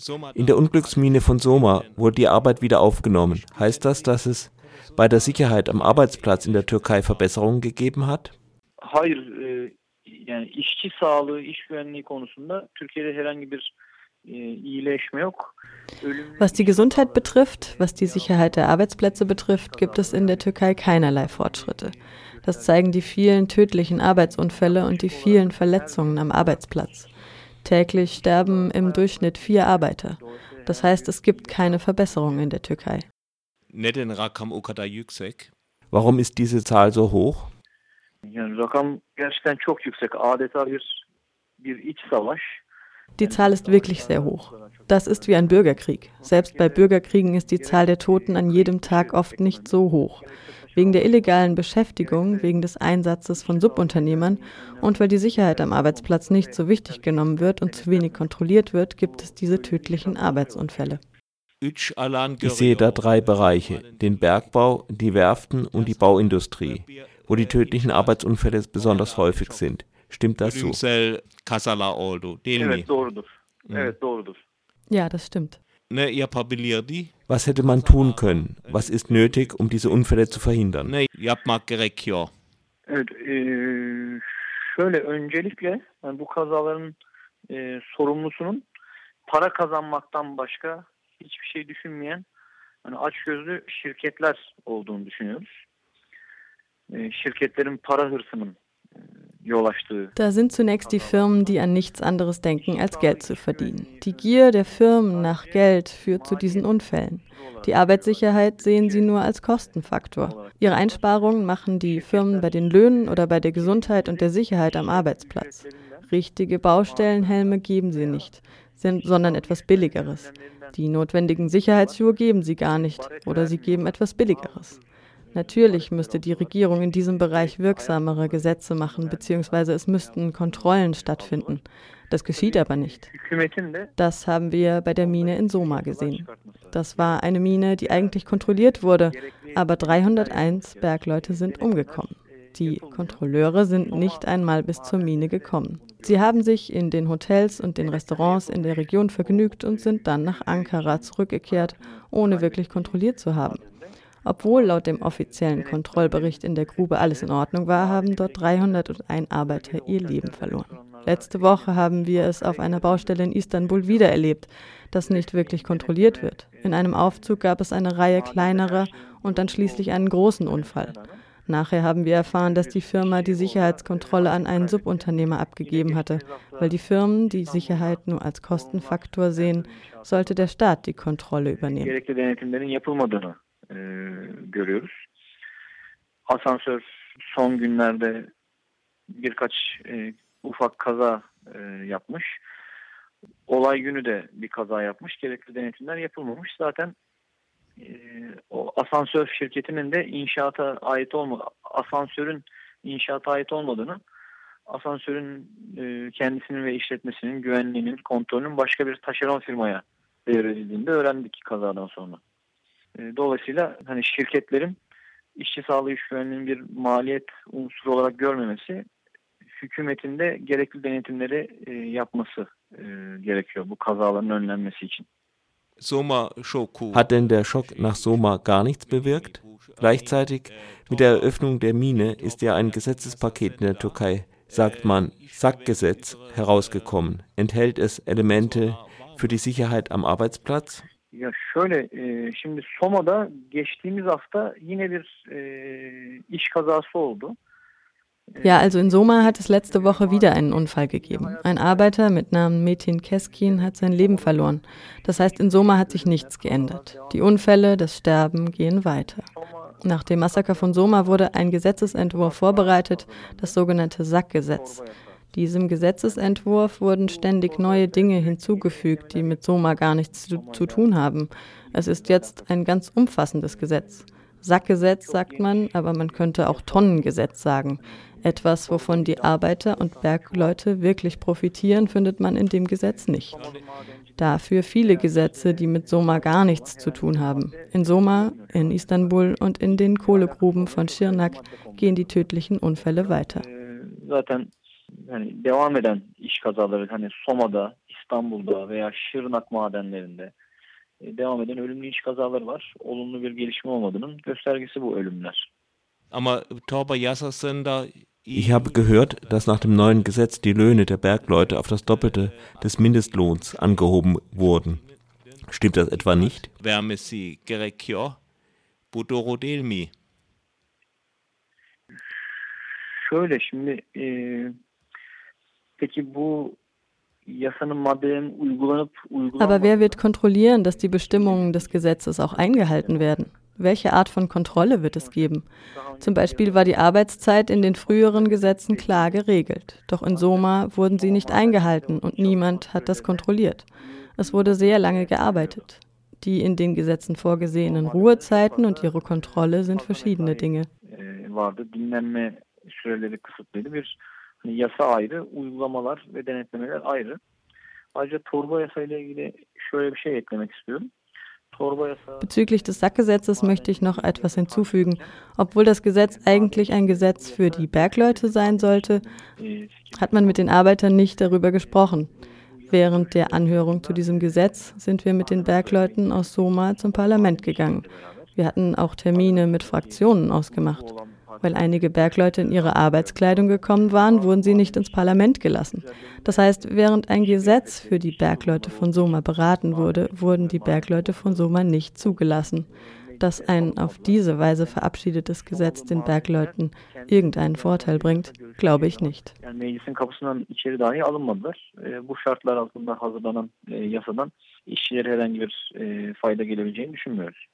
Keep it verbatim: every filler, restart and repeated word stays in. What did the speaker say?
In der Unglücksmine von Soma wurde die Arbeit wieder aufgenommen. Heißt das, dass es bei der Sicherheit am Arbeitsplatz in der Türkei Verbesserungen gegeben hat? Hayır, e, yani işçi sağlığı, iş güvenliği konusunda Türkiye'de herhangi bir e, iyileşme yok. Was die Gesundheit betrifft, was die Sicherheit der Arbeitsplätze betrifft, gibt es in der Türkei keinerlei Fortschritte. Das zeigen die vielen tödlichen Arbeitsunfälle und die vielen Verletzungen am Arbeitsplatz. Täglich sterben im Durchschnitt vier Arbeiter. Das heißt, es gibt keine Verbesserung in der Türkei. Warum ist diese Zahl so hoch? Yani rakam gerçekten çok yüksek. Adeta bir bir iç savaş. Die Zahl ist wirklich sehr hoch. Das ist wie ein Bürgerkrieg. Selbst bei Bürgerkriegen ist die Zahl der Toten an jedem Tag oft nicht so hoch. Wegen der illegalen Beschäftigung, wegen des Einsatzes von Subunternehmern und weil die Sicherheit am Arbeitsplatz nicht so wichtig genommen wird und zu wenig kontrolliert wird, gibt es diese tödlichen Arbeitsunfälle. Ich sehe da drei Bereiche, den Bergbau, die Werften und die Bauindustrie, wo die tödlichen Arbeitsunfälle besonders häufig sind. Stimmt das so? Evet, doğrudur. Evet, doğrudur. Ja, das stimmt. Was hätte man tun können? Was ist nötig, um diese Unfälle zu verhindern? Evet, e, şöyle öncelikle yani bu kazaların e, sorumlusunun para kazanmaktan başka hiçbir şey düşünmeyen hani açgözlü şirketler olduğunu düşünüyoruz. E, şirketlerin para hırsının Da sind zunächst die Firmen, die an nichts anderes denken, als Geld zu verdienen. Die Gier der Firmen nach Geld führt zu diesen Unfällen. Die Arbeitssicherheit sehen sie nur als Kostenfaktor. Ihre Einsparungen machen die Firmen bei den Löhnen oder bei der Gesundheit und der Sicherheit am Arbeitsplatz. Richtige Baustellenhelme geben sie nicht, sondern etwas Billigeres. Die notwendigen Sicherheitsschuhe geben sie gar nicht oder sie geben etwas Billigeres. Natürlich müsste die Regierung in diesem Bereich wirksamere Gesetze machen, beziehungsweise es müssten Kontrollen stattfinden. Das geschieht aber nicht. Das haben wir bei der Mine in Soma gesehen. Das war eine Mine, die eigentlich kontrolliert wurde, aber dreihunderteins Bergleute sind umgekommen. Die Kontrolleure sind nicht einmal bis zur Mine gekommen. Sie haben sich in den Hotels und den Restaurants in der Region vergnügt und sind dann nach Ankara zurückgekehrt, ohne wirklich kontrolliert zu haben. Obwohl laut dem offiziellen Kontrollbericht in der Grube alles in Ordnung war, haben dort dreihunderteins Arbeiter ihr Leben verloren. Letzte Woche haben wir es auf einer Baustelle in Istanbul wieder erlebt, dass nicht wirklich kontrolliert wird. In einem Aufzug gab es eine Reihe kleinerer und dann schließlich einen großen Unfall. Nachher haben wir erfahren, dass die Firma die Sicherheitskontrolle an einen Subunternehmer abgegeben hatte. Weil die Firmen die Sicherheit nur als Kostenfaktor sehen, sollte der Staat die Kontrolle übernehmen. E, görüyoruz. Asansör son günlerde birkaç e, ufak kaza e, yapmış. Olay günü de bir kaza yapmış. Gerekli denetimler yapılmamış. Zaten e, o asansör şirketinin de inşaata ait olma, asansörün inşaata ait olmadığını, asansörün e, kendisinin ve işletmesinin güvenliğinin, kontrolünün başka bir taşeron firmaya devredildiğini de öğrendik kazadan sonra. Dolayısıyla hani şirketlerin işçi sağlığı iş güvenliğinin bir maliyet unsuru olarak görmemesi, hükümetin de gerekli denetimleri e, yapması e, gerekiyor bu kazaların önlenmesi için. Hat denn der Schock nach Soma gar nichts bewirkt? Gleichzeitig mit der Eröffnung der Mine ist ja ein Gesetzespaket in der Türkei, sagt man Sackgesetz, herausgekommen. Enthält es Elemente für die Sicherheit am Arbeitsplatz? Ya şöyle, e, şimdi Soma'da geçtiğimiz hafta yine bir e, iş kazası oldu. Ja, also in Soma hat es letzte Woche wieder einen Unfall gegeben. Ein Arbeiter mit Namen Metin Keskin hat sein Leben verloren. Das heißt, in Soma hat sich nichts geändert. Die Unfälle, das Sterben gehen weiter. Nach dem Massaker von Soma wurde ein Gesetzesentwurf vorbereitet, das sogenannte Sackgesetz. Diesem Gesetzesentwurf wurden ständig neue Dinge hinzugefügt, die mit Soma gar nichts zu, zu tun haben. Es ist jetzt ein ganz umfassendes Gesetz. Sackgesetz sagt man, aber man könnte auch Tonnengesetz sagen. Etwas, wovon die Arbeiter und Bergleute wirklich profitieren, findet man in dem Gesetz nicht. Dafür viele Gesetze, die mit Soma gar nichts zu tun haben. In Soma, in Istanbul und in den Kohlegruben von Şırnak gehen die tödlichen Unfälle weiter. Yani devam eden iş kazaları hani Soma'da, İstanbul'da veya Şırnak madenlerinde devam eden ölümlü iş kazaları var. Olumlu bir gelişme olmadığının göstergesi bu ölümler. Aber Torba Yassersen da Ich habe gehört, dass nach dem neuen Gesetz die Löhne der Bergleute auf das Doppelte des Mindestlohns angehoben wurden. Stimmt das etwa nicht? Vermesi gerekiyor bu doğru değil mi? Şöyle şimdi e, peki bu yasanın maddelerin uygulanıp uygulanmadığı... Aber wer wird kontrollieren, dass die Bestimmungen des Gesetzes auch eingehalten werden? Welche Art von Kontrolle wird es geben? Zum Beispiel war die Arbeitszeit in den früheren Gesetzen klar geregelt. Doch in Soma wurden sie nicht eingehalten und niemand hat das kontrolliert. Es wurde sehr lange gearbeitet. Die in den Gesetzen vorgesehenen Ruhezeiten und ihre Kontrolle sind verschiedene Dinge. Dinlenme süreleri kısıtlıydı. Bir hani yasa ayrı, uygulamalar ve denetlemeler ayrı. Ayrıca torba yasayla ilgili şöyle bir şey eklemek istiyorum. Bezüglich des Sackgesetzes möchte ich noch etwas hinzufügen. Obwohl das Gesetz eigentlich ein Gesetz für die Bergleute sein sollte, hat man mit den Arbeitern nicht darüber gesprochen. Während der Anhörung zu diesem Gesetz sind wir mit den Bergleuten aus Soma zum Parlament gegangen. Wir hatten auch Termine mit Fraktionen ausgemacht. Weil einige Bergleute in ihre Arbeitskleidung gekommen waren, wurden sie nicht ins Parlament gelassen. Das heißt, während ein Gesetz für die Bergleute von Soma beraten wurde, wurden die Bergleute von Soma nicht zugelassen. Dass ein auf diese Weise verabschiedetes Gesetz den Bergleuten irgendeinen Vorteil bringt, glaube ich nicht. Meclisin kapısından içeri dahi alınmadılar. Bu şartlar altında hazırlanan yasadan işçilere herhangi bir fayda gelebileceğini düşünmüyoruz.